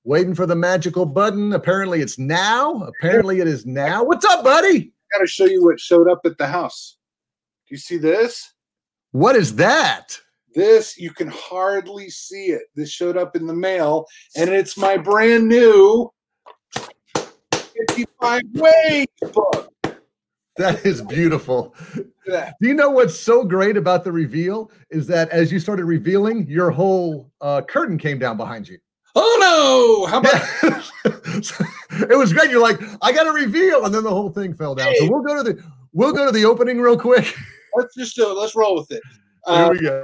waiting for the magical button. Apparently it's now. Apparently it is now. What's up, buddy? I got to show you what showed up at the house. Do you see this? What is that? This, you can hardly see it. This showed up in the mail, and it's my brand new 55 Ways book. That is beautiful. Yeah. Do you know what's so great about the reveal is that as you started revealing, your whole curtain came down behind you. Oh, no. How about It was great. You're like, I got to reveal. And then the whole thing fell down. So we'll go to the opening real quick. Let's roll with it. Here we go.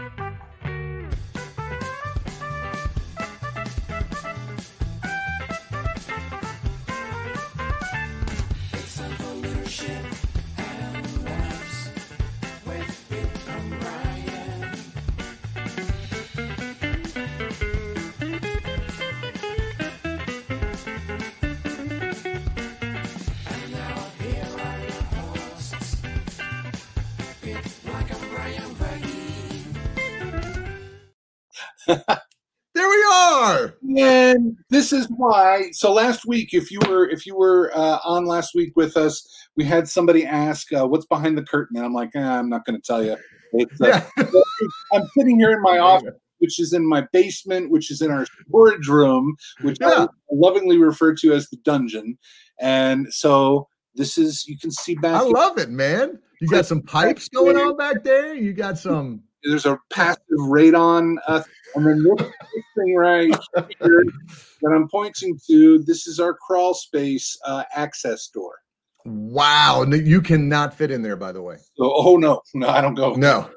There we are. And this is why. So last week, if you were on last week with us, we had somebody ask, "What's behind the curtain?" And I'm like, "I'm not going to tell you." I'm sitting here in my office, which is in my basement, which is in our storage room, which I lovingly refer to as the dungeon. And so this is, you can see back. I love it, man. You got some pipes going on back there. You got some. There's a passive radon, and then this thing right here that I'm pointing to, this is our crawl space access door. Wow. You cannot fit in there, by the way. No, I don't go. No.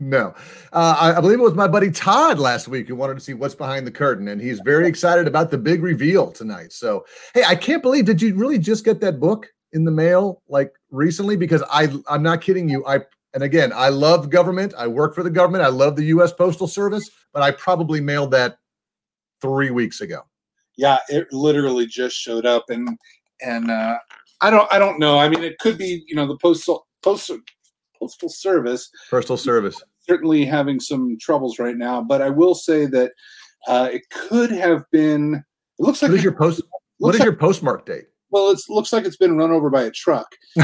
I believe it was my buddy Todd last week who wanted to see what's behind the curtain, and he's very excited about the big reveal tonight. So, hey, I can't believe, did you really just get that book in the mail like recently? Because I'm not kidding you. And again, I love government. I work for the government. I love the U.S. Postal Service, but I probably mailed that 3 weeks ago. Yeah, it literally just showed up, and I don't know. I mean, it could be, the Postal Service. Postal Service certainly having some troubles right now, but I will say that it could have been. It looks like. What is your postmark date? Well, it looks like it's been run over by a truck. No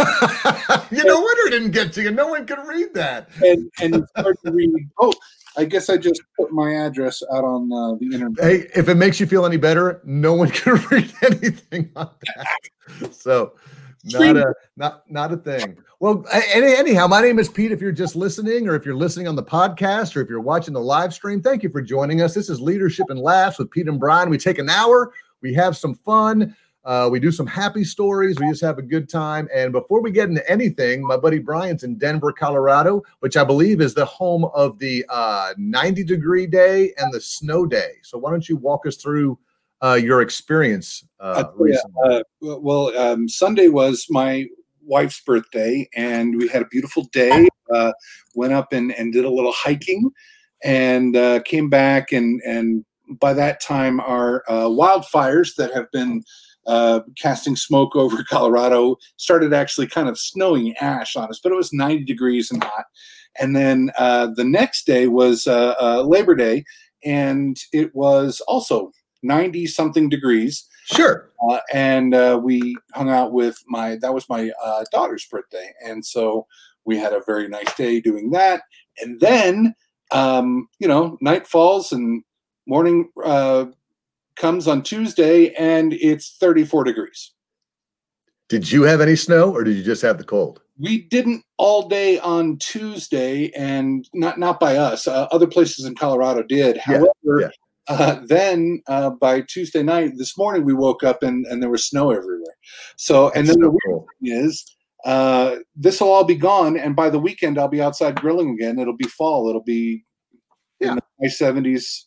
wonder it didn't get to you. No one can read that. And it's hard to read. Oh, I guess I just put my address out on the internet. Hey, if it makes you feel any better, no one can read anything on that. So not a thing. Well, anyhow, my name is Pete. If you're just listening, or if you're listening on the podcast, or if you're watching the live stream, thank you for joining us. This is Leadership and Laughs with Pete and Brian. We take an hour. We have some fun. We do some happy stories. We just have a good time. And before we get into anything, my buddy Brian's in Denver, Colorado, which I believe is the home of the 90-degree day and the snow day. So why don't you walk us through your experience recently? Sunday was my wife's birthday, and we had a beautiful day. Went up and did a little hiking, and came back. And by that time, our wildfires that have been casting smoke over Colorado started actually kind of snowing ash on us, but it was 90 degrees and hot. And then the next day was Labor Day, and it was also 90 something degrees. Sure. And we hung out with that was my daughter's birthday. And so we had a very nice day doing that. And then, night falls and morning comes on Tuesday, and it's 34 degrees. Did you have any snow, or did you just have the cold? We didn't all day on Tuesday, and not by us. Other places in Colorado did. However, then by Tuesday night, this morning, we woke up and there was snow everywhere. So, and then the weird thing is, this will all be gone, and by the weekend, I'll be outside grilling again. It'll be fall. It'll be in the high 70s.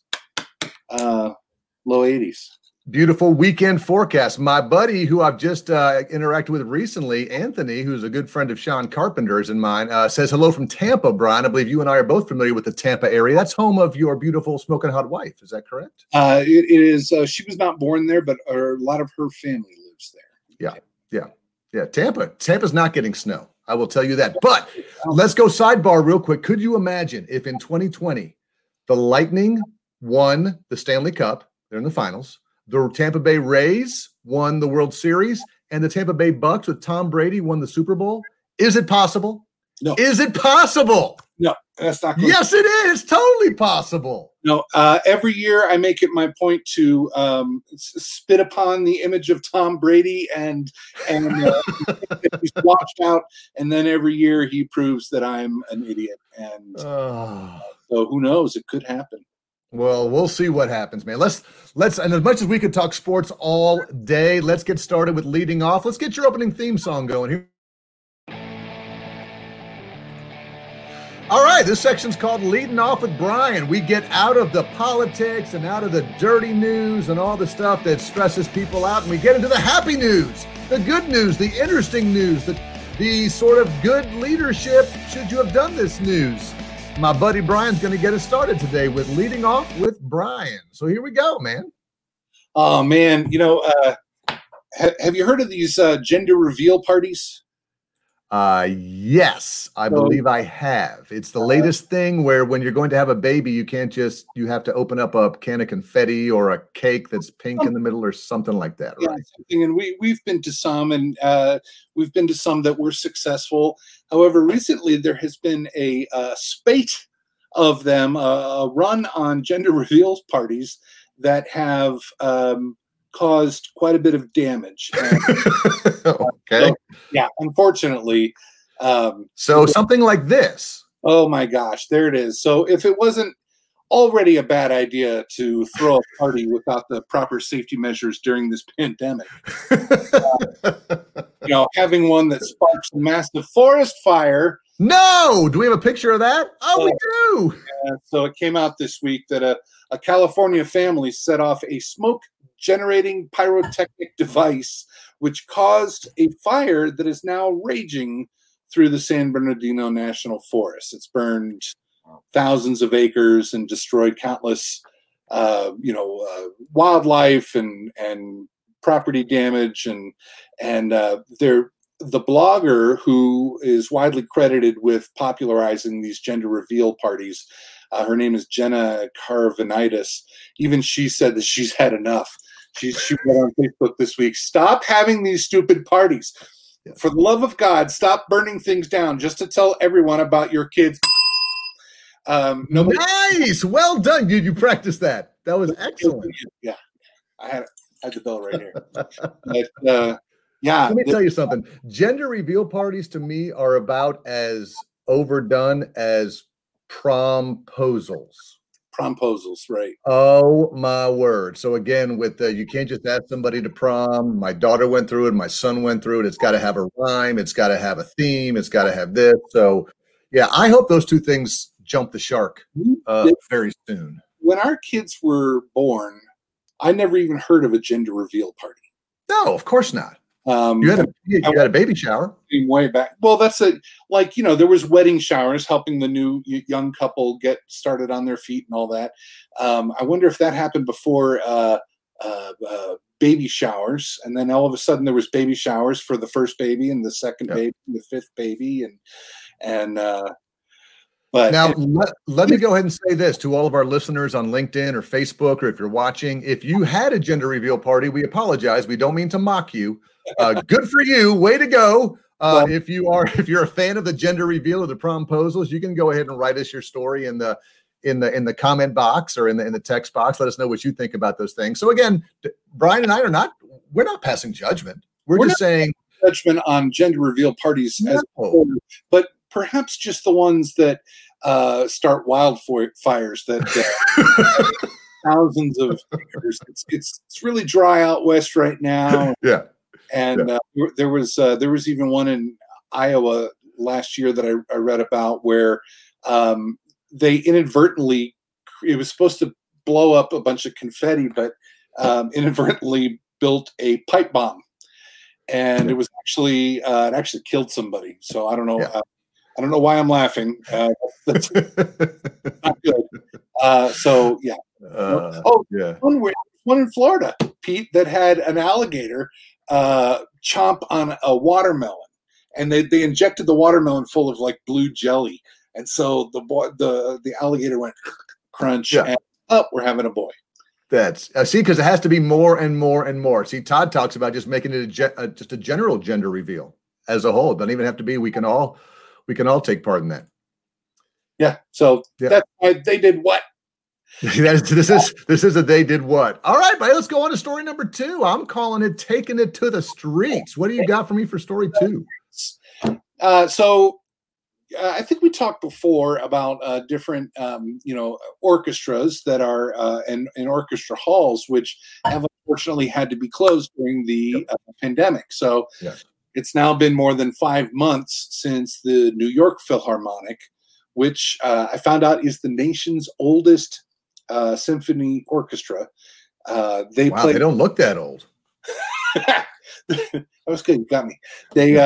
Low 80s. Beautiful weekend forecast. My buddy, who I've just interacted with recently, Anthony, who's a good friend of Sean Carpenter's and mine, says hello from Tampa, Brian. I believe you and I are both familiar with the Tampa area. That's home of your beautiful smoking hot wife. Is that correct? It is. She was not born there, but a lot of her family lives there. Yeah. Tampa's not getting snow. I will tell you that. But let's go sidebar real quick. Could you imagine if in 2020 the Lightning won the Stanley Cup? They're in the finals. the Tampa Bay Rays won the World Series and the Tampa Bay Bucks with Tom Brady won the Super Bowl? Is it possible? No. Is it possible? No, that's not good. Yes, it is. It's totally possible. No, every year I make it my point to spit upon the image of Tom Brady and he's washed out, and then every year he proves that I'm an idiot. And so who knows? It could happen. Well, we'll see what happens, man. Let's and as much as we could talk sports all day, let's get started with leading off. Let's get your opening theme song going here. All right, this section's called Leading Off with Brian. We get out of the politics and out of the dirty news and all the stuff that stresses people out, and we get into the happy news, the good news, the interesting news, the sort of good leadership should you have done this news. My buddy Brian's going to get us started today with Leading Off with Brian. So here we go, man. Oh, man. You know, have you heard of these gender reveal parties? Yes, I believe I have. It's the latest thing where when you're going to have a baby, you have to open up a can of confetti or a cake that's pink in the middle or something like that, right? Something. And we've been to some, and we've been to some that were successful. However, recently there has been a spate of them, a run on gender reveal parties that have caused quite a bit of damage. Okay. So, yeah, unfortunately. So something like this. Oh my gosh, there it is. So if it wasn't already a bad idea to throw a party without the proper safety measures during this pandemic, having one that sparks a massive forest fire. No, do we have a picture of that? Oh, we do. So it came out this week that a California family set off a smoke-generating pyrotechnic device, which caused a fire that is now raging through the San Bernardino National Forest. It's burned thousands of acres and destroyed countless, wildlife and property damage. And the blogger who is widely credited with popularizing these gender reveal parties, her name is Jenna Carvinitis. Even she said that she's had enough. She wrote on Facebook this week, "Stop having these stupid parties. For the love of God, stop burning things down just to tell everyone about your kids." Nice. Well done. You practiced that. That was excellent. Yeah. I had the bell right here. But, yeah. Let me tell you something. Gender reveal parties to me are about as overdone as promposals. Promposals, right? Oh my word! So again, with you can't just ask somebody to prom. My daughter went through it. My son went through it. It's got to have a rhyme. It's got to have a theme. It's got to have this. So yeah, I hope those two things jump the shark very soon. When our kids were born, I never even heard of a gender reveal party. No, of course not. You had a baby shower way back. Well, that's there was wedding showers helping the new young couple get started on their feet and all that. I wonder if that happened before baby showers, and then all of a sudden there was baby showers for the first baby and the second baby and the fifth baby, But now, let me go ahead and say this to all of our listeners on LinkedIn or Facebook, or if you're watching, if you had a gender reveal party, we apologize. We don't mean to mock you. Good for you. Way to go. If you're a fan of the gender reveal or the promposals, you can go ahead and write us your story in the comment box or in the text box. Let us know what you think about those things. So again, Brian and I we're not passing judgment. We're just saying judgment on gender reveal parties as a whole, but perhaps just the ones that start wildfires that thousands of acres. It's really dry out west right now. Yeah. And there was even one in Iowa last year that I read about where they inadvertently, it was supposed to blow up a bunch of confetti, but inadvertently built a pipe bomb, and it was actually it actually killed somebody. So I don't know. Yeah. I don't know why I'm laughing. That's not good. So yeah. One in Florida, Pete, that had an alligator chomp on a watermelon, and they injected the watermelon full of like blue jelly, and so the alligator went crunch, and we're having a boy. That's see, because it has to be more and more and more. See, Todd talks about just making it just a general gender reveal as a whole. It doesn't even have to be. We can all take part in that. Yeah. So that's why they did what? This is a they did what. All right, buddy, let's go on to story number 2. I'm calling it taking it to the streets. What do you got for me for story 2? So I think we talked before about different, orchestras that are in orchestra halls, which have unfortunately had to be closed during the pandemic. So it's now been more than 5 months since the New York Philharmonic, which I found out is the nation's oldest symphony orchestra. They don't look that old. That was good. You got me. They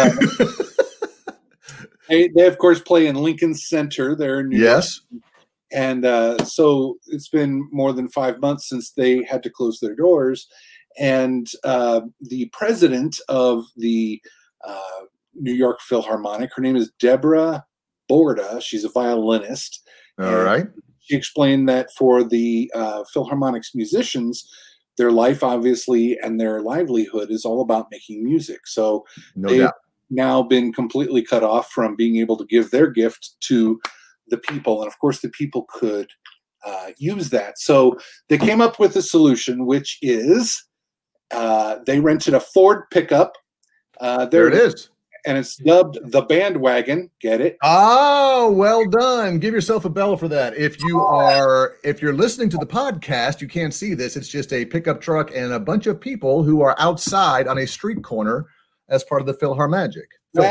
of course play in Lincoln Center there in New York. And so it's been more than 5 months since they had to close their doors. And the president of the New York Philharmonic, her name is Deborah Borda. She's a violinist. All right. She explained that for the Philharmonic's musicians, their life, obviously, and their livelihood is all about making music. So they've now been completely cut off from being able to give their gift to the people. And of course, the people could use that. So they came up with a solution, which is they rented a Ford pickup. There it is. And it's dubbed the Bandwagon. Get it? Oh, well done. Give yourself a bell for that. If you're listening to the podcast, you can't see this. It's just a pickup truck and a bunch of people who are outside on a street corner as part of the Philharmagic.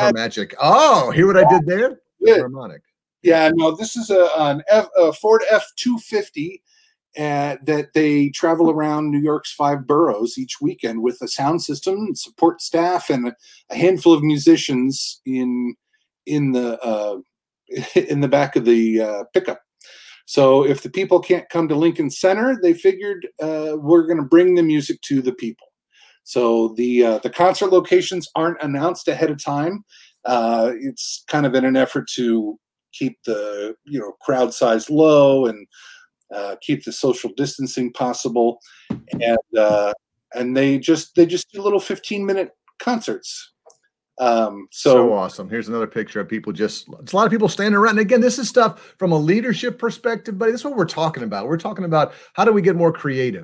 Oh, hear what I did there? Philharmonic. Yeah, no, this is a Ford F-250 that they travel around New York's 5 boroughs each weekend with a sound system, support staff, and a handful of musicians in the back of the pickup. So if the people can't come to Lincoln Center, they figured we're going to bring the music to the people. So the concert locations aren't announced ahead of time. It's kind of in an effort to keep the crowd size low and keep the social distancing possible, and they just do little 15-minute concerts. So awesome. Here's another picture of people it's a lot of people standing around. And again, this is stuff from a leadership perspective, but this is what we're talking about. We're talking about how do we get more creative?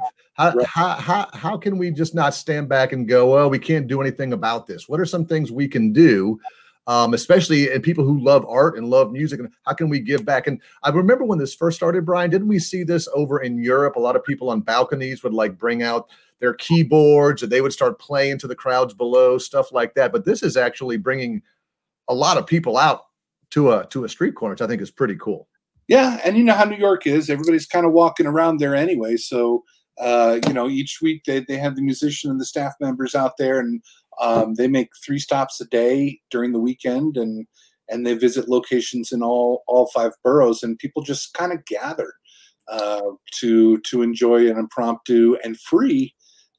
How can we just not stand back and go, well, we can't do anything about this? What are some things we can do? Especially in people who love art and love music, and how can we give back? And I remember when this first started, Brian, didn't we see this over in Europe? A lot of people on balconies would bring out their keyboards and they would start playing to the crowds below, stuff like that. But this is actually bringing a lot of people out to a street corner, which I think is pretty cool. Yeah, and you know how New York is. Everybody's kind of walking around there anyway. So, each week they have the musician and the staff members out there, and they make 3 stops a day during the weekend, and they visit locations in all 5 boroughs, and people just kind of gather to enjoy an impromptu and free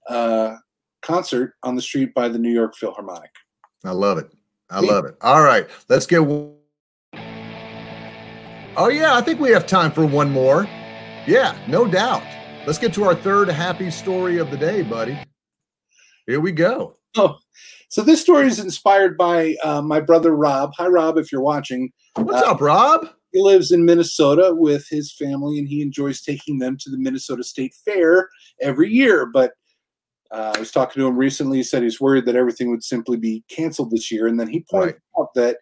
concert on the street by the New York Philharmonic. I love it. Love it. All right, let's get. Oh yeah, I think we have time for one more. Yeah, no doubt. Let's get to our third happy story of the day, buddy. Here we go. Oh, so this story is inspired by my brother, Rob. Hi, Rob, if you're watching. What's up, Rob? He lives in Minnesota with his family, and he enjoys taking them to the Minnesota State Fair every year. But I was talking to him recently. He said he's worried that everything would simply be canceled this year. And then he pointed out that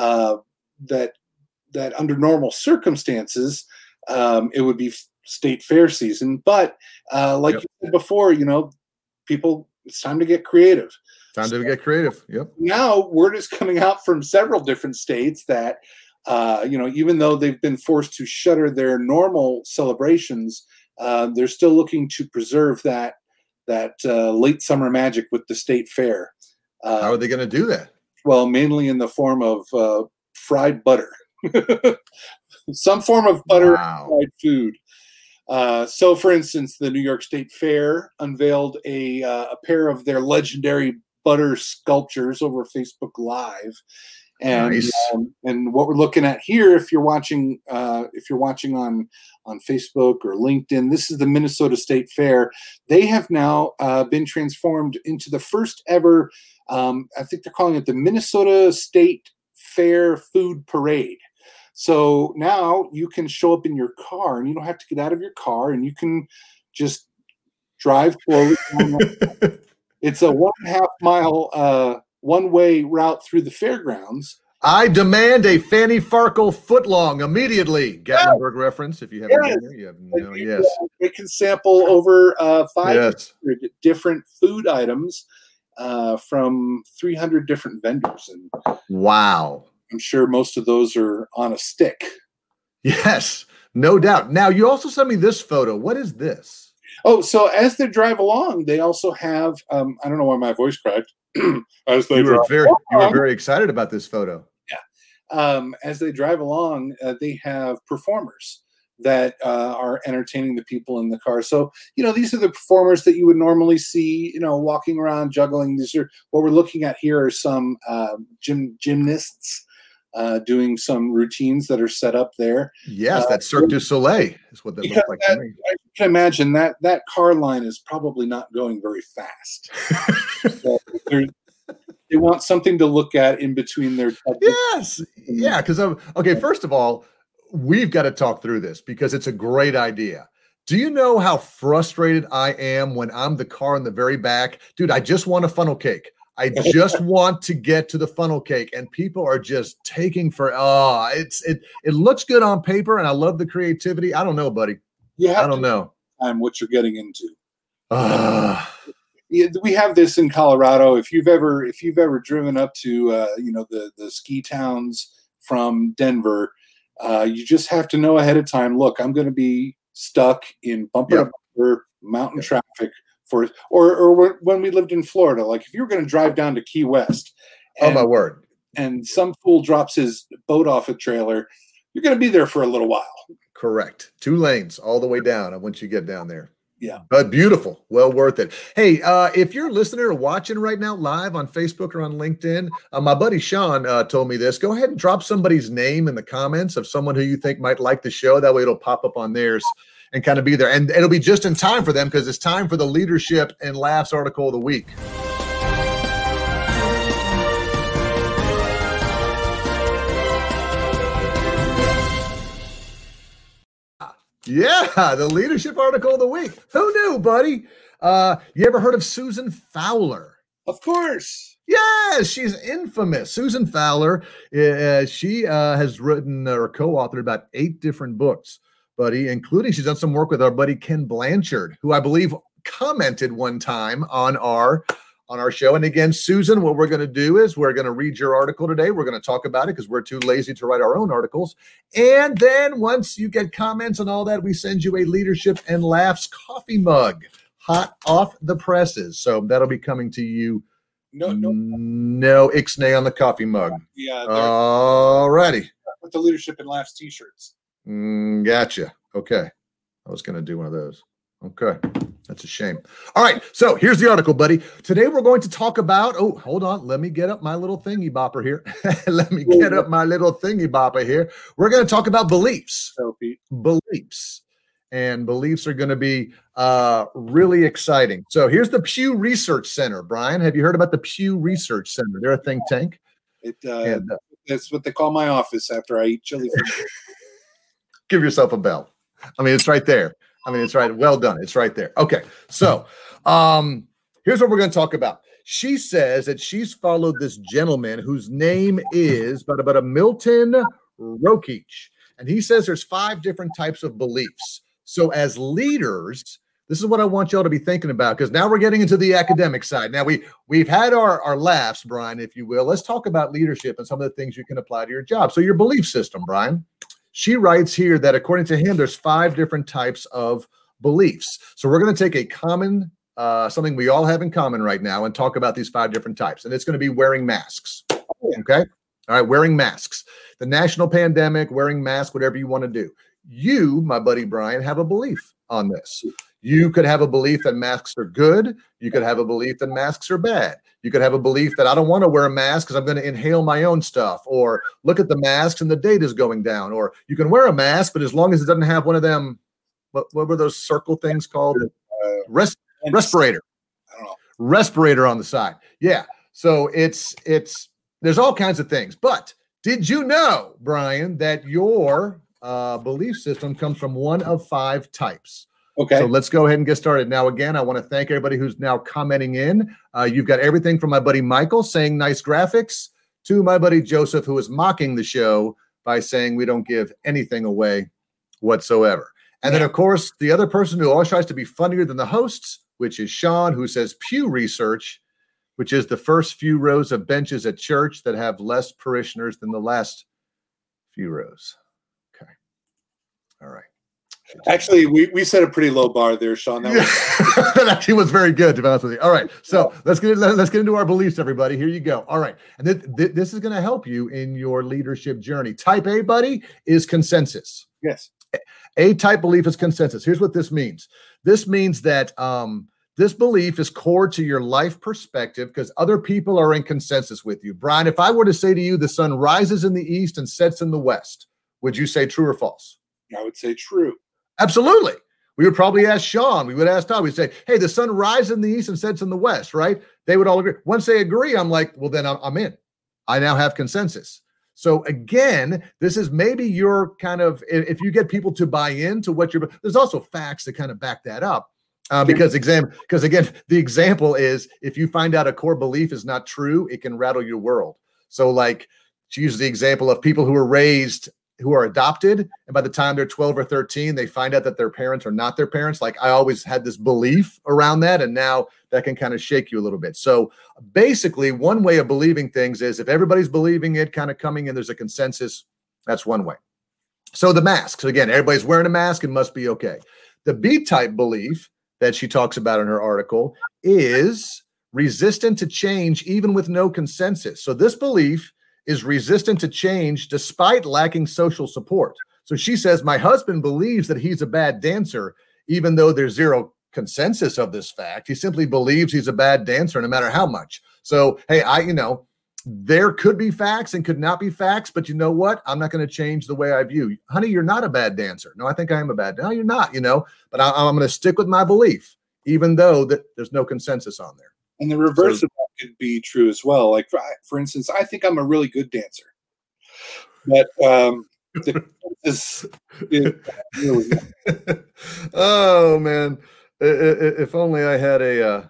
that under normal circumstances, it would be State Fair season. But like you said before, people, it's time to get creative. Get creative. Yep. Now word is coming out from several different states that, even though they've been forced to shutter their normal celebrations, they're still looking to preserve that late summer magic with the State Fair. How are they going to do that? Well, mainly in the form of fried butter. Some form of butter fried food. So, for instance, the New York State Fair unveiled a pair of their legendary butter sculptures over Facebook Live. And Nice. and what we're looking at here, if you're watching on Facebook or LinkedIn, this is the Minnesota State Fair. They have now been transformed into the first ever. I think they're calling it the Minnesota State Fair Food Parade. So now you can show up in your car, and you don't have to get out of your car, and you can just drive slowly. It's a 1.5 mile one-way route through the fairgrounds. I demand a Fanny Farkle footlong immediately. Gatlinburg reference. If you haven't been there, you have no. Yes. They can sample over 500 Yes. different food items from 300 different vendors, and Wow. I'm sure most of those are on a stick. Yes, no doubt. Now you also sent me this photo. What is this? Oh, so as they drive along, they also have I don't know why my voice cracked. As they You were drive along, very excited about this photo. as they drive along, they have performers that are entertaining the people in the car. So, these are the performers that you would normally see, walking around, juggling. These are what we're looking at here are some gymnasts doing some routines that are set up there. Yes, that's Cirque du Soleil is what that looks like to me. I can imagine that car line is probably not going very fast. So they want something to look at in between their. Yes. Yeah. Because okay, first of all, we've got to talk through this because it's a great idea. Do you know how frustrated I am when I'm the car in the very back? Dude, I just want a funnel cake. I just want to get to the funnel cake, and people are just taking it looks good on paper, and I love the creativity. I don't know, buddy. I don't know. What you're getting into. We have this in Colorado. If you've ever driven up to the ski towns from Denver, you just have to know ahead of time. Look, I'm going to be stuck in bumper to bumper mountain traffic or when we lived in Florida. Like if you were going to drive down to Key West, oh my word, and some fool drops his boat off a trailer, you're going to be there for a little while. Correct. 2 lanes all the way down once you get down there. Yeah. But beautiful. Well worth it. Hey, if you're listening or watching right now live on Facebook or on LinkedIn, my buddy Sean told me this. Go ahead and drop somebody's name in the comments of someone who you think might like the show. That way it'll pop up on theirs and kind of be there. And it'll be just in time for them because it's time for the Leadership and Laughs article of the week. Yeah, the Leadership article of the week. Who knew, buddy? You ever heard of Susan Fowler? Of course. Yes, she's infamous. Susan Fowler, she has written or co-authored about 8 different books, buddy, including she's done some work with our buddy Ken Blanchard, who I believe commented one time on our show. And again, Susan, what we're going to do is we're going to read your article today. We're going to talk about it because we're too lazy to write our own articles. And then once you get comments and all that, we send you a Leadership and Laughs coffee mug, hot off the presses. So that'll be coming to you. No ixnay on the coffee mug. Yeah. All righty. With the Leadership and Laughs t-shirts. Gotcha. Okay. I was going to do one of those. Okay. That's a shame. All right. So here's the article, buddy. Today we're going to talk about, hold on. Let me get up my little thingy bopper here. We're going to talk about beliefs. Beliefs. And beliefs are going to be really exciting. So here's the Pew Research Center. Brian, have you heard about the Pew Research Center? They're a think tank. That's what they call my office after I eat chili. Give yourself a bell. I mean, it's right there. It's right. Well done. It's right there. Okay. So here's what we're going to talk about. She says that she's followed this gentleman whose name is Milton Rokeach. And he says there's 5 different types of beliefs. So as leaders, this is what I want y'all to be thinking about, because now we're getting into the academic side. Now we've had our laughs, Brian, if you will. Let's talk about leadership and some of the things you can apply to your job. So your belief system, Brian. She writes here that according to him, there's 5 different types of beliefs. So we're going to take a common, something we all have in common right now and talk about these 5 different types. And it's going to be wearing masks. Okay. All right. Wearing masks, the national pandemic, wearing masks, whatever you want to do. You, my buddy Brian, have a belief on this. You could have a belief that masks are good. You could have a belief that masks are bad. You could have a belief that I don't want to wear a mask because I'm going to inhale my own stuff, or look at the masks and the data is going down, or you can wear a mask, but as long as it doesn't have one of them, what were those circle things called? Respirator. I don't know. Respirator on the side. Yeah. So there's all kinds of things. But did you know, Brian, that your belief system comes from one of 5 types? Okay. So let's go ahead and get started. Now, again, I want to thank everybody who's now commenting in. You've got everything from my buddy Michael saying nice graphics to my buddy Joseph, who is mocking the show by saying we don't give anything away whatsoever. And then, of course, the other person who always tries to be funnier than the hosts, which is Sean, who says Pew Research, which is the first few rows of benches at church that have less parishioners than the last few rows. Okay. All right. Actually, we set a pretty low bar there, Sean. That actually was very good, to be honest with you. All right, so let's get into our beliefs, everybody. Here you go. All right, and this is going to help you in your leadership journey. Type A, buddy, is consensus. Yes. A-type belief is consensus. Here's what this means. This means that this belief is core to your life perspective because other people are in consensus with you. Brian, if I were to say to you, the sun rises in the east and sets in the west, would you say true or false? I would say true. Absolutely. We would probably ask Sean. We would ask Todd. We'd say, hey, the sun rises in the east and sets in the west, right? They would all agree. Once they agree, I'm like, well, then I'm in. I now have consensus. So again, this is maybe your kind of, if you get people to buy into what you're, there's also facts that kind of back that up. Because again, the example is if you find out a core belief is not true, it can rattle your world. So like, she uses the example of people who are adopted, and by the time they're 12 or 13, they find out that their parents are not their parents. Like I always had this belief around that, and now that can kind of shake you a little bit. So basically, one way of believing things is if everybody's believing it, kind of coming in, there's a consensus. That's one way. So the masks, again, everybody's wearing a mask and must be okay. The B-type belief that she talks about in her article is resistant to change, even with no consensus. So this belief is resistant to change despite lacking social support. So she says, my husband believes that he's a bad dancer, even though there's zero consensus of this fact. He simply believes he's a bad dancer no matter how much. So, hey, there could be facts and could not be facts, but you know what? I'm not going to change the way I view you. Honey, you're not a bad dancer. No, I think I am a bad dancer. No, you're not, but I'm going to stick with my belief, even though that there's no consensus on there. And the reverse of that could be true as well. Like, for instance, I think I'm a really good dancer. But oh, man. If only I had a...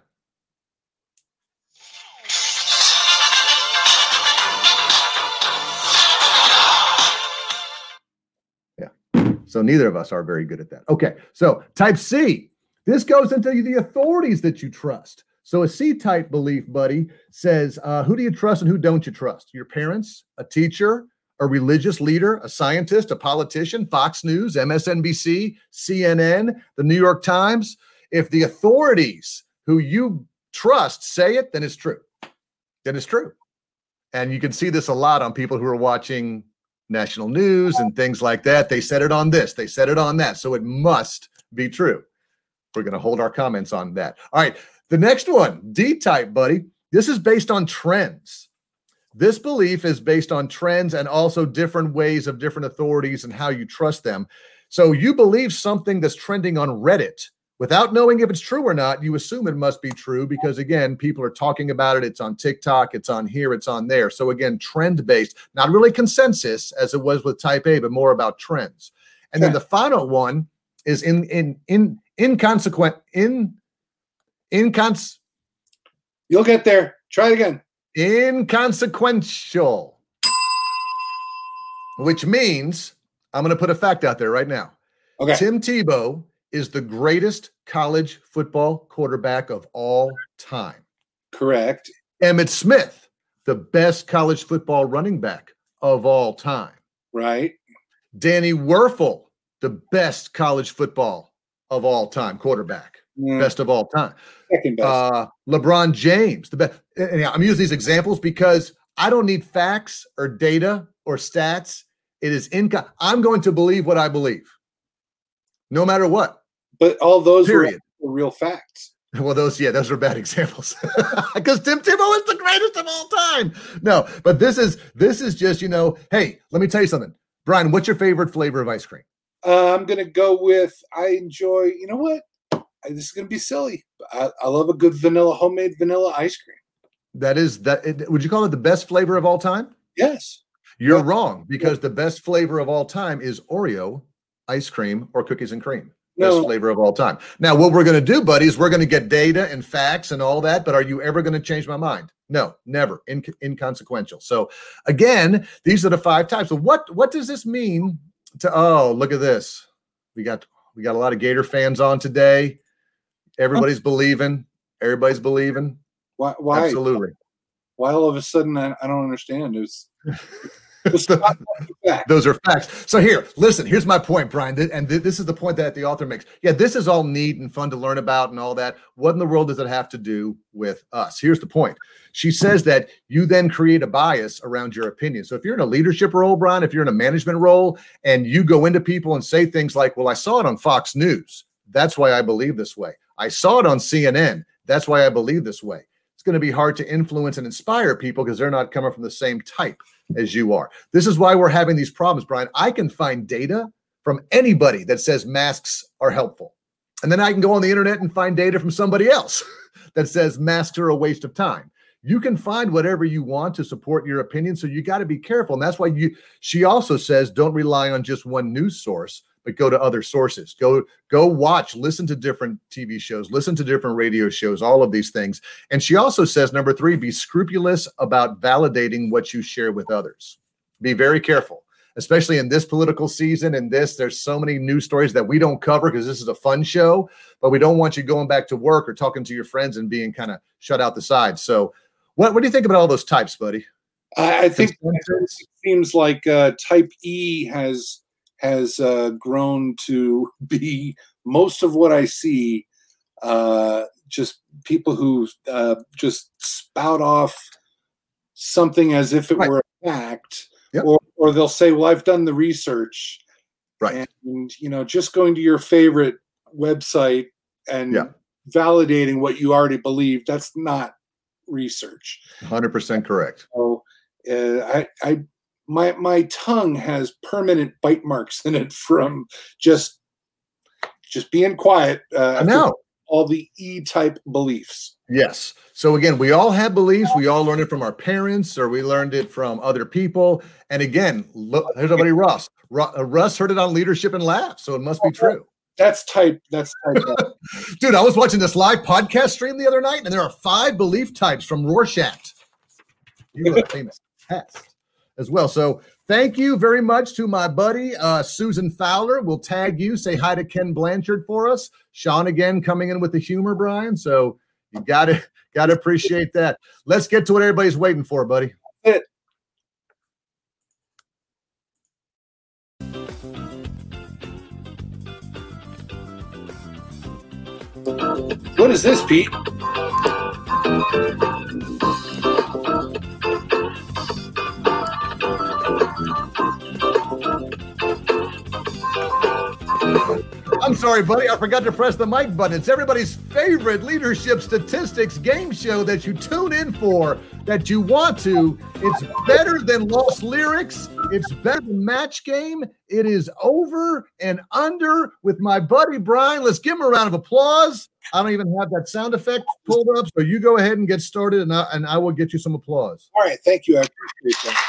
Yeah. So neither of us are very good at that. Okay. So type C. This goes into the authorities that you trust. So a C-type belief, buddy, says, who do you trust and who don't you trust? Your parents, a teacher, a religious leader, a scientist, a politician, Fox News, MSNBC, CNN, the New York Times. If the authorities who you trust say it, then it's true. Then it's true. And you can see this a lot on people who are watching national news and things like that. They said it on this. They said it on that. So it must be true. We're going to hold our comments on that. All right. The next one, D-type, buddy. This is based on trends. This belief is based on trends and also different ways of different authorities and how you trust them. So you believe something that's trending on Reddit without knowing if it's true or not. You assume it must be true because, again, people are talking about it. It's on TikTok. It's on here. It's on there. So, again, trend-based, not really consensus as it was with type A, but more about trends. And then the final one is inconsequent. You'll get there. Try it again. Inconsequential. Which means, I'm going to put a fact out there right now. Okay. Tim Tebow is the greatest college football quarterback of all time. Correct. Emmitt Smith, the best college football running back of all time. Right. Danny Werfel, the best college football of all time quarterback. Best of all time. Second best. LeBron James, the best. I'm using these examples because I don't need facts or data or stats. It is I'm going to believe what I believe, no matter what. But all those Period. were real facts. Well, those are bad examples because Tim Tebow is the greatest of all time. No, but this is just, hey, let me tell you something. Brian, what's your favorite flavor of ice cream? I'm going to go with, I enjoy, you know what? This is going to be silly. I love a good homemade vanilla ice cream. Would you call it the best flavor of all time? Yes. You're wrong, because the best flavor of all time is Oreo ice cream or cookies and cream. Best flavor of all time. Now, what we're going to do, buddy, is we're going to get data and facts and all that, but are you ever going to change my mind? No, never. Inconsequential. So again, these are the 5 types. So what does this mean look at this. We got a lot of Gator fans on today. Everybody's believing. Why? Absolutely. Why all of a sudden I don't understand. Those are facts. So here's my point, Brian. And this is the point that the author makes. Yeah, this is all neat and fun to learn about and all that. What in the world does it have to do with us? Here's the point. She says that you then create a bias around your opinion. So if you're in a leadership role, Brian, if you're in a management role, and you go into people and say things like, well, I saw it on Fox News. That's why I believe this way. I saw it on CNN. That's why I believe this way. It's going to be hard to influence and inspire people because they're not coming from the same type as you are. This is why we're having these problems, Brian. I can find data from anybody that says masks are helpful. And then I can go on the internet and find data from somebody else that says masks are a waste of time. You can find whatever you want to support your opinion. So you got to be careful. And that's why she also says, don't rely on just one news source, but go to other sources. Go watch, listen to different TV shows, listen to different radio shows, all of these things. And she also says, number 3, be scrupulous about validating what you share with others. Be very careful, especially in this political season. And there's so many news stories that we don't cover because this is a fun show, but we don't want you going back to work or talking to your friends and being kind of shut out the side. So what do you think about all those types, buddy? I think it seems like type E has grown to be most of what I see, just people who just spout off something as if it were a fact, or they'll say, well, I've done the research, right? And just going to your favorite website and validating what you already believe, that's not research. 100% correct. So my tongue has permanent bite marks in it from just being quiet. I know all the E-type beliefs. Yes. So again, we all have beliefs. We all learned it from our parents, or we learned it from other people. And again, look, here's our buddy Russ. Russ heard it on Leadership and Laugh, so it must be true. That's type. Dude, I was watching this live podcast stream the other night, and there are 5 belief types from Rorschach. You are a famous test as well. So thank you very much to my buddy, Susan Fowler. We'll tag you. Say hi to Ken Blanchard for us. Sean again coming in with the humor, Brian. So you gotta appreciate that. Let's get to what everybody's waiting for, buddy. What is this, Pete? I'm sorry, buddy. I forgot to press the mic button. It's everybody's favorite leadership statistics game show that you tune in for, that you want to. It's better than Lost Lyrics. It's better than Match Game. It is Over and Under with my buddy Brian. Let's give him a round of applause. I don't even have that sound effect pulled up, so you go ahead and get started, and I will get you some applause. All right, thank you. I appreciate that.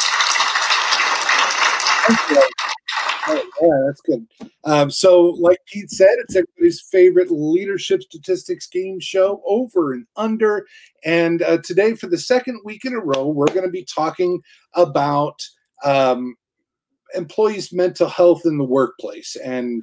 Thank you. Yeah, that's good. So, like Pete said, it's everybody's favorite leadership statistics game show, Over and Under. And today, for the second week in a row, we're going to be talking about employees' mental health in the workplace and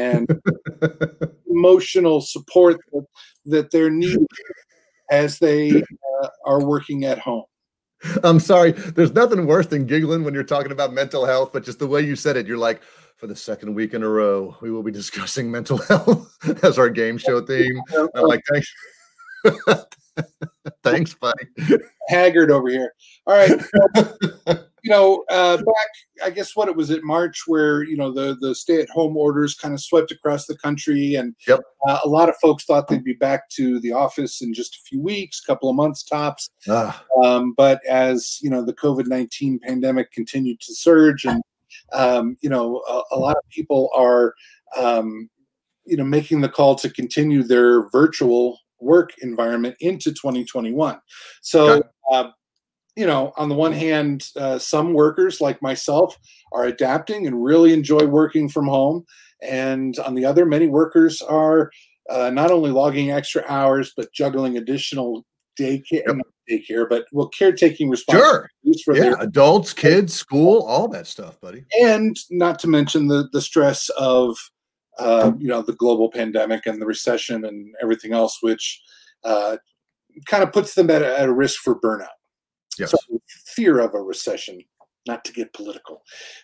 emotional support that they're needing as they are working at home. I'm sorry. There's nothing worse than giggling when you're talking about mental health, but just the way you said it, you're like, for the second week in a row, we will be discussing mental health as our game show theme. I'm like, thanks. Thanks, buddy. Haggard over here. All right. back, I guess what it was at March where, the stay-at-home orders kind of swept across the country, and Yep. A lot of folks thought they'd be back to the office in just a few weeks, couple of months tops. But as the COVID-19 pandemic continued to surge, and a lot of people are making the call to continue their virtual work environment into 2021. So. On the one hand, some workers like myself are adapting and really enjoy working from home. And on the other, many workers are not only logging extra hours, but juggling additional caretaking responsibilities for their adults, kids, school, all that stuff, buddy. And not to mention the stress of, the global pandemic and the recession and everything else, which kind of puts them at a risk for burnout. Yes. So fear of a recession, not to get political.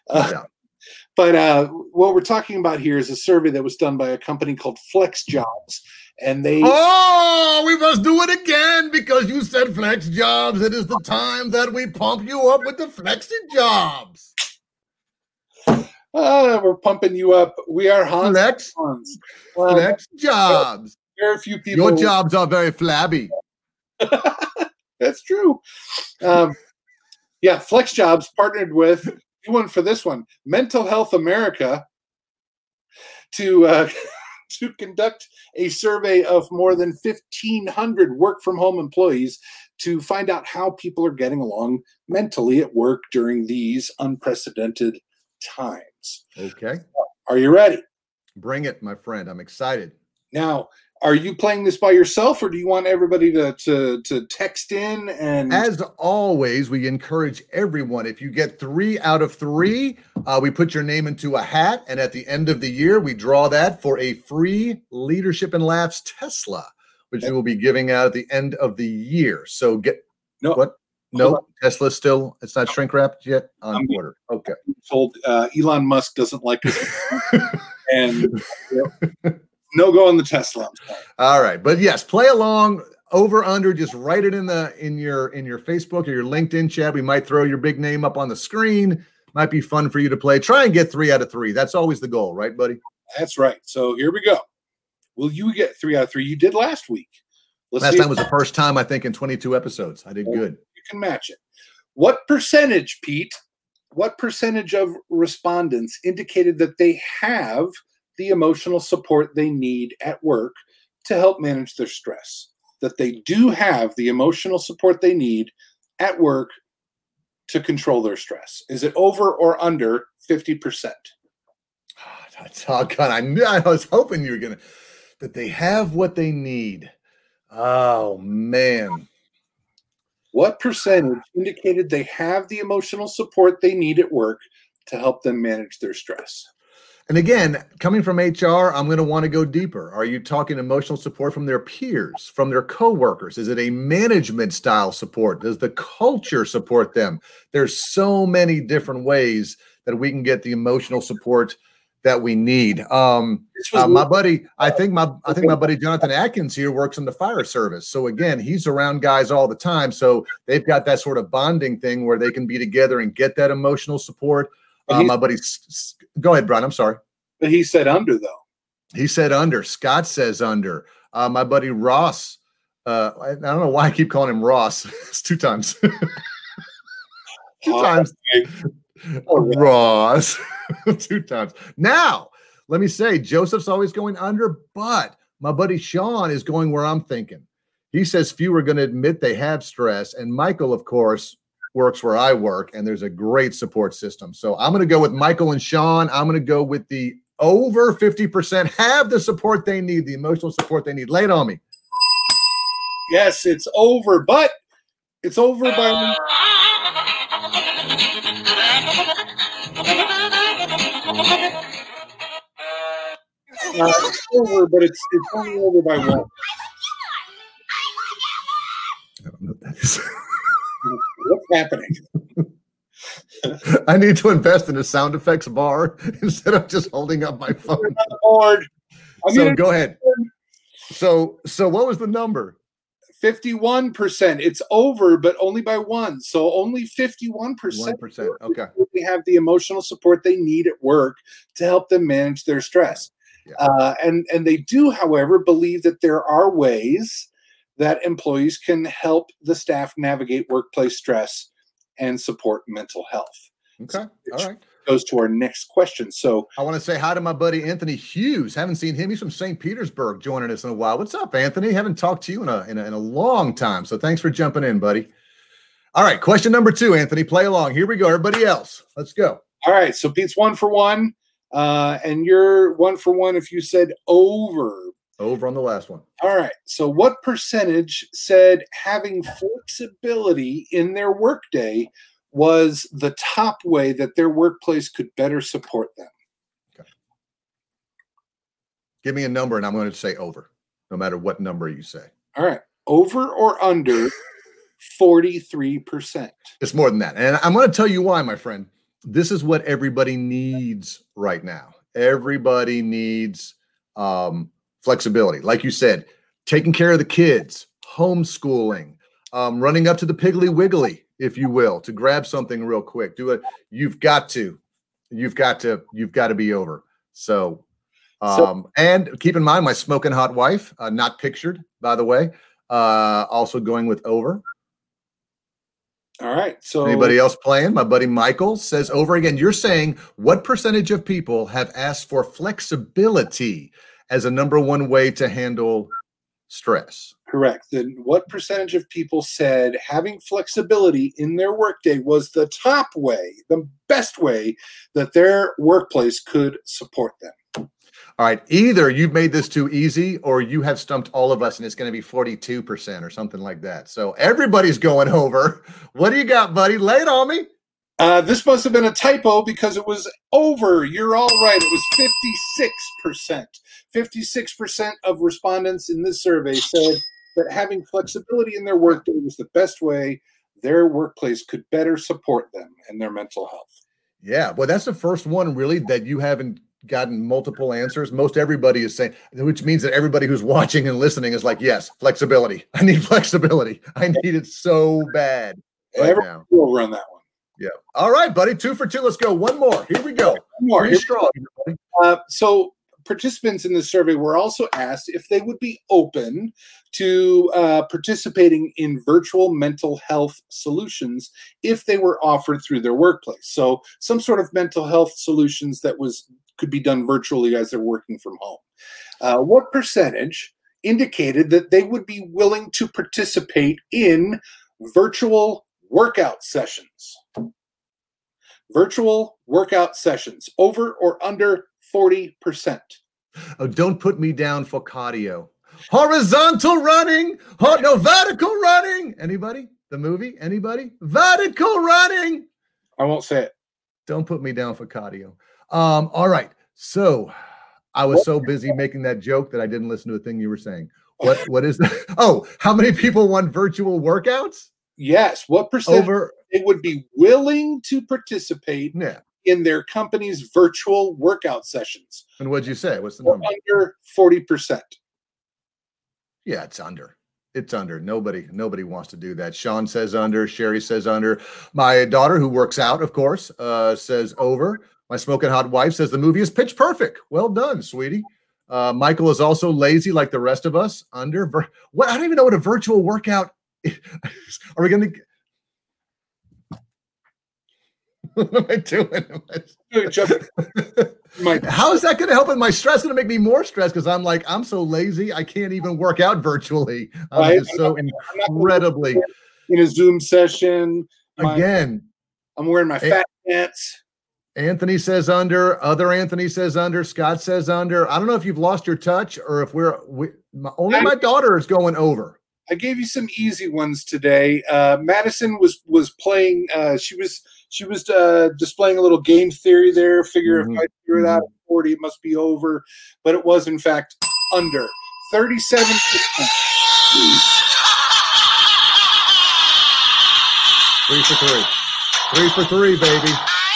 But what we're talking about here is a survey that was done by a company called FlexJobs. And we must do it again because you said FlexJobs. It is the time that we pump you up with the FlexJobs. We're pumping you up. We are Hans. FlexJobs. Very few people. Your jobs are very flabby. That's true. FlexJobs partnered with one for this one, Mental Health America, to conduct a survey of more than 1,500 work from home employees to find out how people are getting along mentally at work during these unprecedented times. Okay. Are you ready? Bring it, my friend. I'm excited. Now, are you playing this by yourself, or do you want everybody to text in? And as always, we encourage everyone. If you get 3 out of 3, we put your name into a hat, and at the end of the year, we draw that for a free Leadership and Laughs Tesla, which we will be giving out at the end of the year. So Tesla still, it's not shrink wrapped yet on order. Okay. I'm told Elon Musk doesn't like this, and. No go on the Tesla. All right, but yes, play along. Over under, just write it in your Facebook or your LinkedIn chat. We might throw your big name up on the screen. Might be fun for you to play. Try and get 3 out of 3. That's always the goal, right, buddy? That's right. So here we go. Will you get 3 out of 3? You did last week. Last time was the first time, I think, in 22 episodes. I did good. You can match it. What percentage, Pete? What percentage of respondents indicated that they have the emotional support they need at work to help manage their stress? That they do have the emotional support they need at work to control their stress. Is it over or under 50%? That's all good. I was hoping you were that they have what they need. Oh, man. What percentage indicated they have the emotional support they need at work to help them manage their stress? And again, coming from HR, I'm going to want to go deeper. Are you talking emotional support from their peers, from their coworkers? Is it a management style support? Does the culture support them? There's so many different ways that we can get the emotional support that we need. My buddy, I think my buddy Jonathan Atkins here works in the fire service. So again, he's around guys all the time. So they've got that sort of bonding thing where they can be together and get that emotional support. My buddy, go ahead, Brian. I'm sorry. But he said under, though. He said under. Scott says under. My buddy Ross. I don't know why I keep calling him Ross. It's 2 times. 2 times. Ross. 2 times. Now, let me say, Joseph's always going under, but my buddy Sean is going where I'm thinking. He says few are going to admit they have stress. And Michael, of course, works where I work, and there's a great support system. So I'm going to go with Michael and Sean. I'm going to go with the over 50% have the support they need, the emotional support they need. Lay it on me. Yes, it's over, but it's over by... it's over, but it's only over by 1. I don't know what that is. What's happening? I need to invest in a sound effects bar instead of just holding up my phone. Board. So go ahead. So what was the number? 51%. It's over, but only by one. So only 51%. 1%. Okay. They have the emotional support they need at work to help them manage their stress. Yeah. And they do, however, believe that there are ways that employees can help the staff navigate workplace stress and support mental health. Okay. All right. Goes to our next question. So I want to say hi to my buddy Anthony Hughes. Haven't seen him. He's from St. Petersburg, joining us in a while. What's up, Anthony? Haven't talked to you in a long time. So thanks for jumping in, buddy. All right, question number 2, Anthony. Play along. Here we go. Everybody else, let's go. All right. So Pete's 1 for 1, and you're 1 for 1 if you said over. Over on the last one. All right. So what percentage said having flexibility in their workday was the top way that their workplace could better support them? Okay. Give me a number, and I'm going to say over, no matter what number you say. All right. Over or under 43%. It's more than that. And I'm going to tell you why, my friend. This is what everybody needs right now. Everybody needs flexibility. Like you said, taking care of the kids, homeschooling, running up to the Piggly Wiggly, if you will, to grab something real quick. Do it. You've got to be over. So, and keep in mind, my smoking hot wife, not pictured, by the way, also going with over. All right. So anybody else playing? My buddy Michael says over again. You're saying what percentage of people have asked for flexibility as a number one way to handle stress? Correct. Then what percentage of people said having flexibility in their workday was the top way, the best way that their workplace could support them? All right. Either you've made this too easy or you have stumped all of us and it's going to be 42% or something like that. So everybody's going over. What do you got, buddy? Lay it on me. This must have been a typo because it was over. You're all right. It was 56%. 56% of respondents in this survey said that having flexibility in their workday was the best way their workplace could better support them and their mental health. Yeah, well, that's the first one really that you haven't gotten multiple answers. Most everybody is saying, which means that everybody who's watching and listening is like, yes, flexibility. I need flexibility. I need it so bad right now. We'll run that one. Yeah. All right, buddy. 2 for 2. Let's go. One more. Here we go. One more. Pretty strong. So participants in the survey were also asked if they would be open to participating in virtual mental health solutions if they were offered through their workplace. So some sort of mental health solutions that could be done virtually as they're working from home. What percentage indicated that they would be willing to participate in virtual workout sessions? Virtual workout sessions, over or under 40%. Oh, don't put me down for cardio. Horizontal running. No, vertical running. Anybody? The movie? Anybody? Vertical running. I won't say it. Don't put me down for cardio. All right. So I was so busy making that joke that I didn't listen to a thing you were saying. What is that? Oh, how many people want virtual workouts? Yes. What percent they would be willing to participate in their company's virtual workout sessions? And what'd you say? What's the number? Under 40%. Yeah, it's under. It's under. Nobody wants to do that. Sean says under. Sherry says under. My daughter, who works out, of course, says over. My smoking hot wife says the movie is pitch perfect. Well done, sweetie. Michael is also lazy like the rest of us. Under. What? I don't even know what a virtual workout is. Are we going to... What am I doing? How is that going to help with my stress? It's going to make me more stressed because I'm so lazy. I can't even work out virtually. I'm just so incredibly in a Zoom session. I'm wearing my fat pants. Anthony says under. Other Anthony says under. Scott says under. I don't know if you've lost your touch or if only my daughter is going over. I gave you some easy ones today. Madison was playing. She was displaying a little game theory there. Figure if I figure it out at 40, it must be over. But it was, in fact, under 37%. 3 for 3. 3 for 3, baby.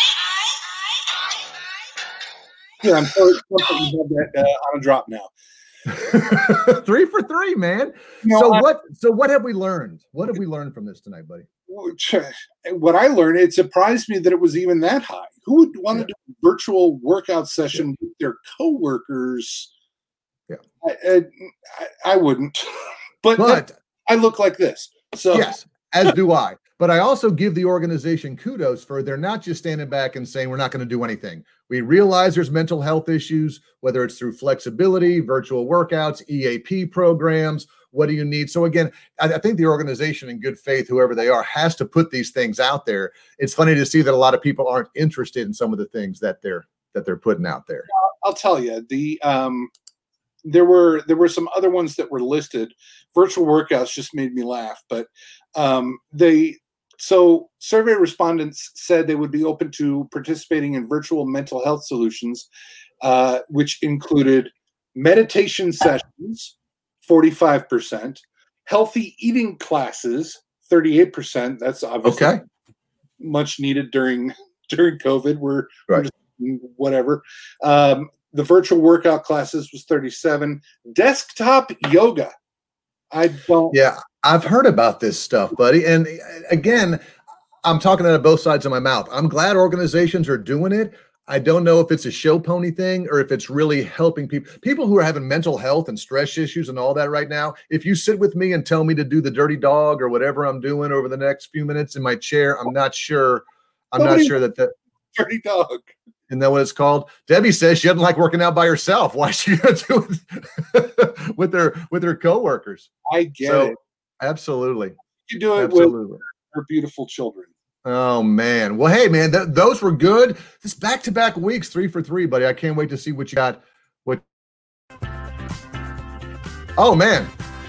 Yeah, I'm sorry you have that on a drop now. 3 for 3, man. So what have we learned? What have we learned from this tonight, buddy? What I learned, it surprised me that it was even that high. Who would want to do a virtual workout session with their coworkers? Yeah, I wouldn't. But I look like this. So yes, as do I. But I also give the organization kudos for they're not just standing back and saying we're not going to do anything. We realize there's mental health issues, whether it's through flexibility, virtual workouts, EAP programs. What do you need? So again, I think the organization in good faith, whoever they are, has to put these things out there. It's funny to see that a lot of people aren't interested in some of the things that they're putting out there. I'll tell you, there were some other ones that were listed. Virtual workouts just made me laugh, but so survey respondents said they would be open to participating in virtual mental health solutions, which included meditation sessions, 45%, healthy eating classes, 38%. That's obviously much needed during COVID. We're just whatever. The virtual workout classes was 37. Desktop yoga. I've heard about this stuff, buddy. And again, I'm talking out of both sides of my mouth. I'm glad organizations are doing it. I don't know if it's a show pony thing or if it's really helping people who are having mental health and stress issues and all that right now. If you sit with me and tell me to do the dirty dog or whatever I'm doing over the next few minutes in my chair, I'm not sure that dirty dog. Isn't that what it's called? Debbie says she doesn't like working out by herself. Why is she going to do it with her coworkers? I get it. Absolutely. You do it with her beautiful children. Oh, man. Well, hey, man, those were good. This back-to-back weeks, 3 for 3, buddy. I can't wait to see what you got. Oh, man.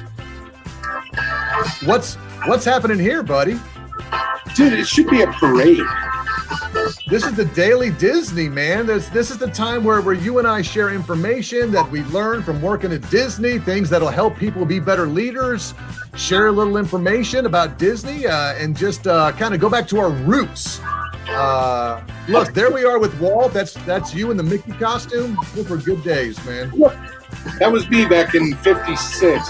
What's happening here, buddy? Dude, it should be a parade. This is the Daily Disney, man. This is the time where you and I share information that we learn from working at Disney, things that'll help people be better leaders, share a little information about Disney, and just kind of go back to our roots. Look, there we are with Walt. That's you in the Mickey costume. Those were good days, man. That was me back in '56.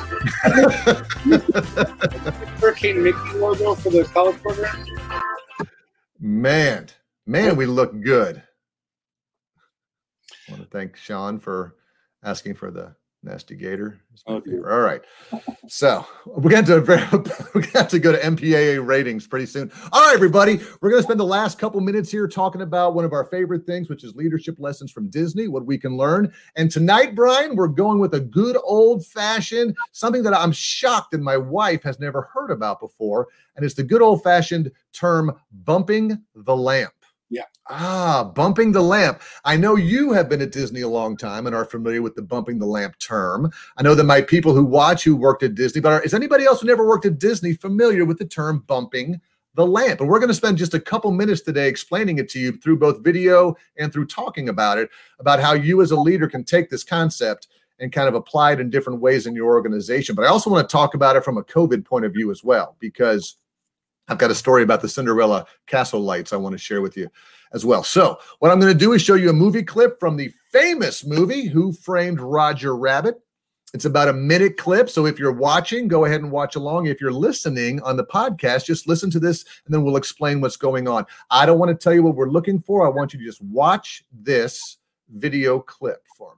Hurricane Mickey logo for the college program. Man, we look good. I want to thank Sean for asking for the Nasty Gator. All right. So we got to go to MPAA ratings pretty soon. All right, everybody. We're going to spend the last couple minutes here talking about one of our favorite things, which is leadership lessons from Disney, what we can learn. And tonight, Brian, we're going with a good old-fashioned, something that I'm shocked that my wife has never heard about before, and it's the good old-fashioned term bumping the lamp. Yeah. Bumping the lamp. I know you have been at Disney a long time and are familiar with the bumping the lamp term. I know that my people who worked at Disney, but is anybody else who never worked at Disney familiar with the term bumping the lamp? And we're going to spend just a couple minutes today explaining it to you through both video and through talking about it, about how you as a leader can take this concept and kind of apply it in different ways in your organization. But I also want to talk about it from a COVID point of view as well, because I've got a story about the Cinderella castle lights I want to share with you as well. So what I'm going to do is show you a movie clip from the famous movie, Who Framed Roger Rabbit? It's about a minute clip. So if you're watching, go ahead and watch along. If you're listening on the podcast, just listen to this and then we'll explain what's going on. I don't want to tell you what we're looking for. I want you to just watch this video clip for me.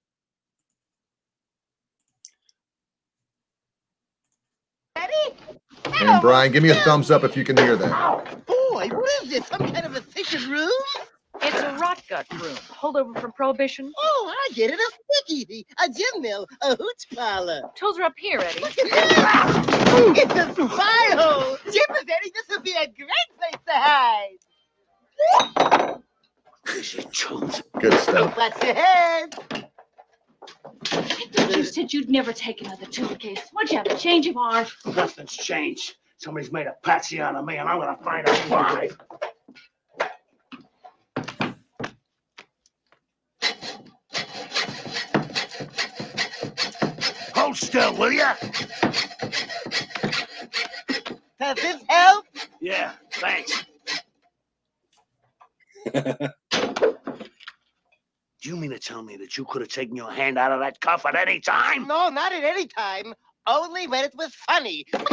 Ready? And Brian, give me a thumbs up if you can hear that. Boy, what is this? Some kind of a secret room? It's a rot gut room. Holdover from Prohibition. Oh, I get it. A speakeasy, a gin mill, a hooch parlor. Tools are up here, Eddie. Look at this. It's a spy hole. Jeepers, Eddie, this would be a great place to hide. This is tools. Good stuff. Watch your head. I thought you said you'd never take another tooth case. What'd you have, a change of heart? Nothing's changed. Somebody's made a patsy out of me, and I'm gonna find out why. Hold still, will ya? Does this help? Yeah, thanks. Do you mean to tell me that you could have taken your hand out of that cuff at any time? No, not at any time. Only when it was funny. Come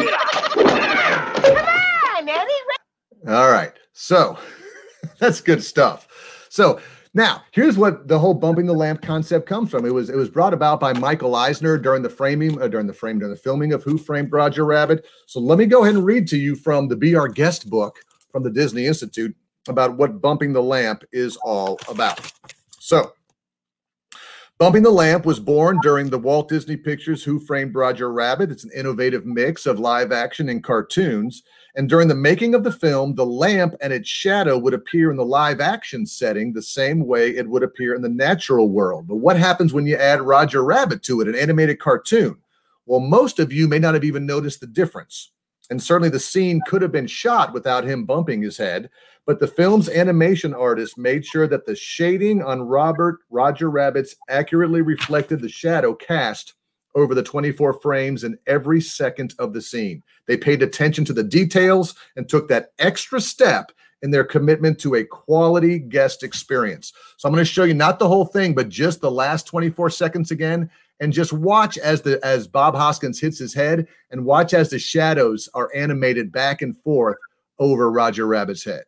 on, Eddie. All right. So that's good stuff. So now here's what the whole bumping the lamp concept comes from. It was brought about by Michael Eisner during the filming of Who Framed Roger Rabbit. So let me go ahead and read to you from the Be Our Guest book from the Disney Institute about what bumping the lamp is all about. So Bumping the Lamp was born during the Walt Disney Pictures Who Framed Roger Rabbit. It's an innovative mix of live action and cartoons. And during the making of the film, the lamp and its shadow would appear in the live action setting the same way it would appear in the natural world. But what happens when you add Roger Rabbit to it, an animated cartoon? Well, most of you may not have even noticed the difference. And certainly the scene could have been shot without him bumping his head. But the film's animation artist made sure that the shading on Roger Rabbit's accurately reflected the shadow cast over the 24 frames in every second of the scene. They paid attention to the details and took that extra step in their commitment to a quality guest experience. So I'm going to show you not the whole thing, but just the last 24 seconds again, and just watch as Bob Hoskins hits his head, and watch as the shadows are animated back and forth over Roger Rabbit's head.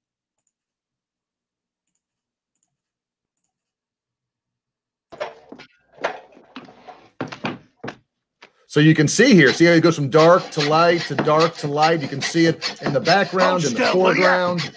So you can see here, see how it goes from dark to light to dark to light. You can see it in the background, in the foreground.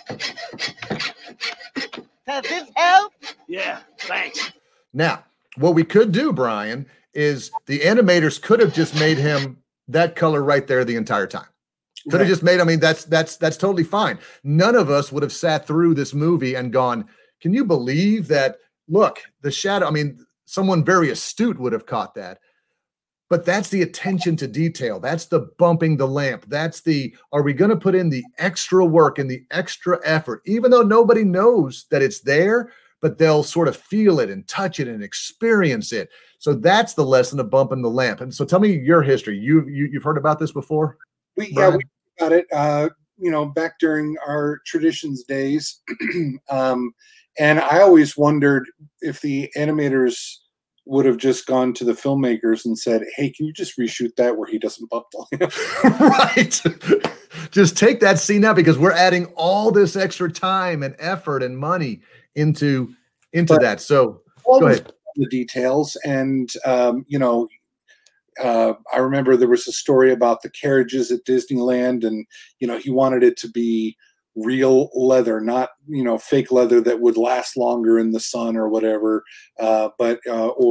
Does this help? Yeah, thanks. Now, what we could do, Brian, is the animators could have just made him that color right there the entire time. Could have just made, I mean, that's totally fine. None of us would have sat through this movie and gone, can you believe that? Look, the shadow, I mean, someone very astute would have caught that. But that's the attention to detail. That's the bumping the lamp. That's the, are we going to put in the extra work and the extra effort, even though nobody knows that it's there, but they'll sort of feel it and touch it and experience it. So that's the lesson of bumping the lamp. And so tell me your history. You've heard about this before? We got it, back during our traditions days. And I always wondered if the animators would have just gone to the filmmakers and said, hey, can you just reshoot that where he doesn't bump the lamp? Right. Just take that scene out, because we're adding all this extra time and effort and money into that. So go ahead. The details. And, I remember there was a story about the carriages at Disneyland, and, he wanted it to be real leather, not, fake leather that would last longer in the sun or whatever, but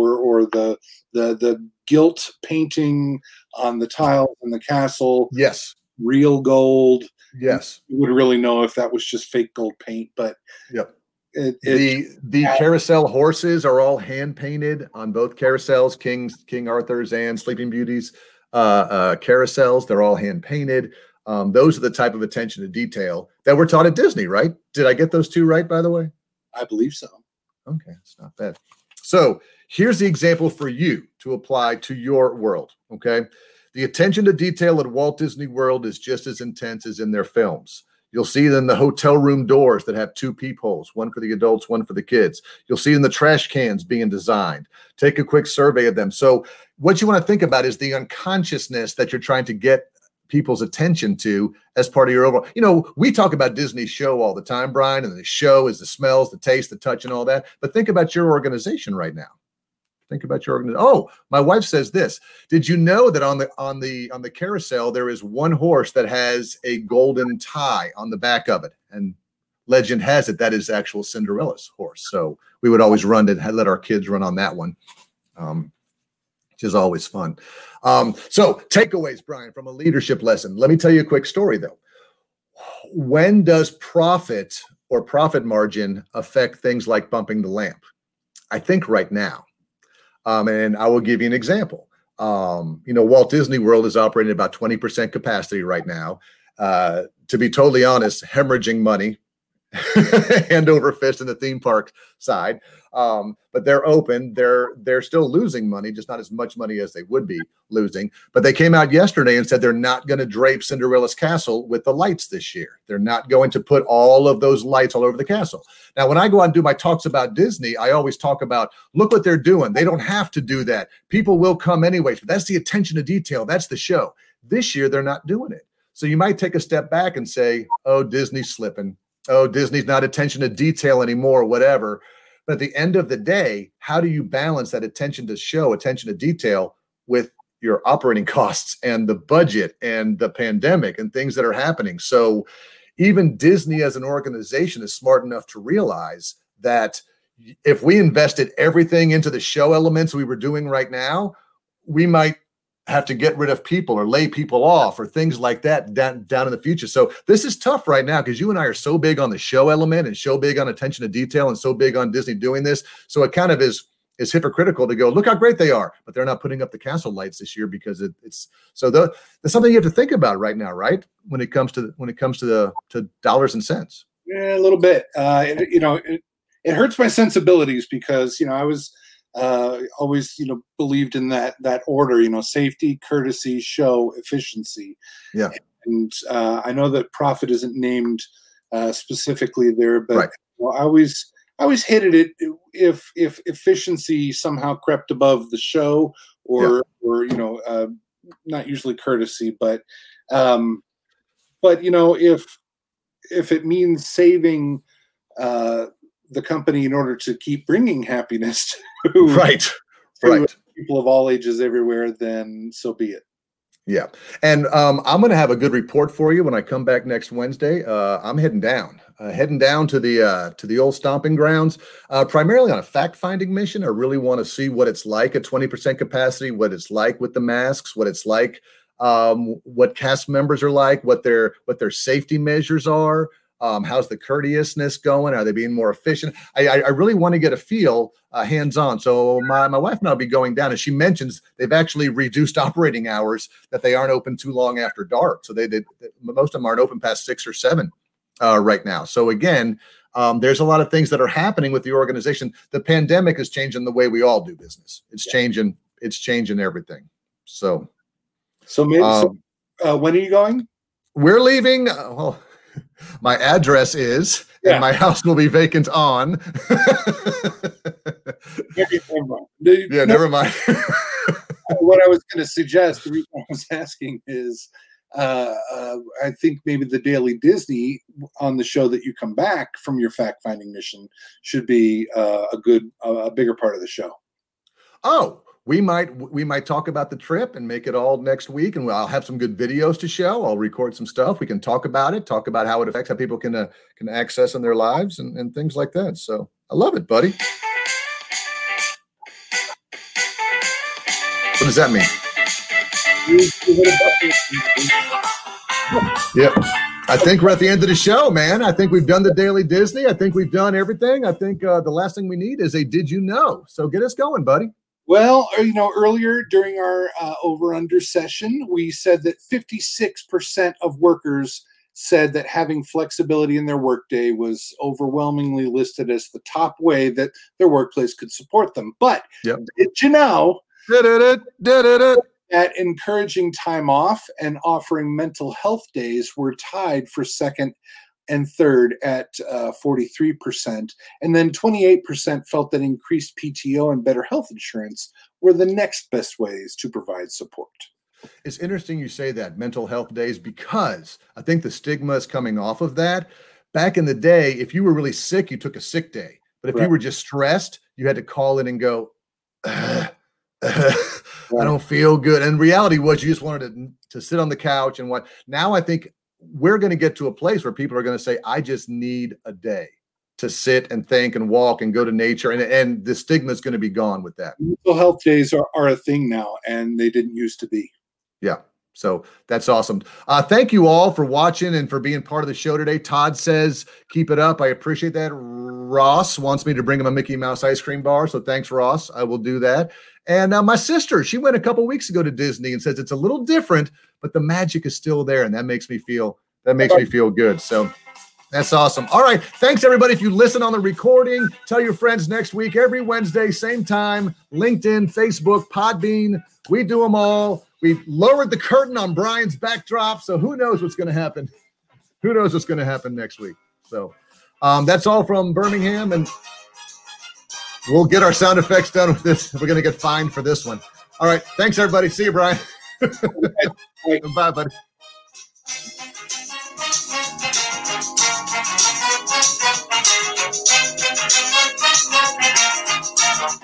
the gilt painting on the tiles in the castle. Yes. Real gold. Yes. You would really know if that was just fake gold paint, but yep. The carousel horses are all hand painted on both carousels, King Arthur's and Sleeping Beauty's carousels. They're all hand painted. Those are the type of attention to detail that we're taught at Disney, right? Did I get those two right, by the way? I believe so. Okay, it's not bad. So here's the example for you to apply to your world, okay? The attention to detail at Walt Disney World is just as intense as in their films. You'll see them in the hotel room doors that have 2 peepholes, one for the adults, one for the kids. You'll see in the trash cans being designed. Take a quick survey of them. So what you want to think about is the unconsciousness that you're trying to get people's attention to as part of your overall, we talk about Disney's show all the time, Brian, and the show is the smells, the taste, the touch, and all that. But think about your organization right now. Think about your organization. Oh, my wife says this. Did you know that on the carousel there is one horse that has a golden tie on the back of it? And legend has it that is actual Cinderella's horse. So we would always run to let our kids run on that one, which is always fun. So takeaways, Brian, from a leadership lesson. Let me tell you a quick story, though. When does profit or profit margin affect things like bumping the lamp? I think right now. And I will give you an example. Walt Disney World is operating at about 20% capacity right now. To be totally honest, hemorrhaging money hand over fist in the theme park side. But they're open. They're still losing money, just not as much money as they would be losing. But they came out yesterday and said they're not going to drape Cinderella's castle with the lights this year. They're not going to put all of those lights all over the castle. Now, when I go out and do my talks about Disney, I always talk about, look what they're doing. They don't have to do that. People will come anyways. But that's the attention to detail. That's the show. This year, they're not doing it. So you might take a step back and say, oh, Disney's slipping. Oh, Disney's not attention to detail anymore, whatever. But at the end of the day, how do you balance that attention to show, attention to detail with your operating costs and the budget and the pandemic and things that are happening? So even Disney as an organization is smart enough to realize that if we invested everything into the show elements we were doing right now, we might have to get rid of people or lay people off or things like that down in the future. So this is tough right now because you and I are so big on the show element and so big on attention to detail and so big on Disney doing this. So it kind of is hypocritical to go, look how great they are, but they're not putting up the castle lights this year because it's so there's something you have to think about right now, right? When it comes to dollars and cents. Yeah, a little bit. It hurts my sensibilities because, I was always, believed in that order, safety, courtesy, show, efficiency. Yeah. And I know that profit isn't named specifically there, but right. I always hated it if efficiency somehow crept above the show or not usually courtesy, but if it means saving the company in order to keep bringing happiness to, right. people of all ages everywhere, then so be it. Yeah. And I'm going to have a good report for you when I come back next Wednesday. I'm heading down to the old stomping grounds, primarily on a fact-finding mission. I really want to see what it's like at 20% capacity, what it's like with the masks, what it's like, what cast members are like, what their safety measures are. How's the courteousness going? Are they being more efficient? I really want to get a feel hands-on. So my wife and I will be going down, and she mentions they've actually reduced operating hours, that they aren't open too long after dark. So most of them aren't open past 6 or 7 right now. So again, there's a lot of things that are happening with the organization. The pandemic is changing the way we all do business. It's changing everything. So maybe when are you going? We're leaving. My address is, and my house will be vacant on. Never mind. What I was going to suggest, the reason I was asking is, I think maybe the Daily Disney on the show that you come back from your fact-finding mission should be a bigger part of the show. Oh, we might talk about the trip and make it all next week, and I'll have some good videos to show. I'll record some stuff. We can talk about how it affects how people can access in their lives and things like that. So I love it, buddy. What does that mean? Yep. I think we're at the end of the show, man. I think we've done the Daily Disney. I think we've done everything. I think the last thing we need is a did you know? So get us going, buddy. Well, earlier during our over-under session, we said that 56% of workers said that having flexibility in their workday was overwhelmingly listed as the top way that their workplace could support them. But did you know that encouraging time off and offering mental health days were tied for second and third at 43%. And then 28% felt that increased PTO and better health insurance were the next best ways to provide support. It's interesting you say that, mental health days, because I think the stigma is coming off of that. Back in the day, if you were really sick, you took a sick day. But if you were just stressed, you had to call in and go, I don't feel good. And reality was you just wanted to sit on the couch and what. Now I think we're going to get to a place where people are going to say, I just need a day to sit and think and walk and go to nature. And the stigma is going to be gone with that. Mental health days are a thing now, and they didn't used to be. Yeah. So that's awesome. Thank you all for watching and for being part of the show today. Todd says, keep it up. I appreciate that. Ross wants me to bring him a Mickey Mouse ice cream bar. So thanks, Ross. I will do that. And my sister, she went a couple weeks ago to Disney and says it's a little different, but the magic is still there. And that makes me feel good. So That's awesome. All right. Thanks, everybody. If you listen on the recording, tell your friends next week, every Wednesday, same time, LinkedIn, Facebook, Podbean. We do them all. We've lowered the curtain on Brian's backdrop, so who knows what's going to happen? Who knows what's going to happen next week? So that's all from Birmingham, and we'll get our sound effects done with this. We're going to get fined for this one. All right. Thanks, everybody. See you, Brian. Bye, buddy.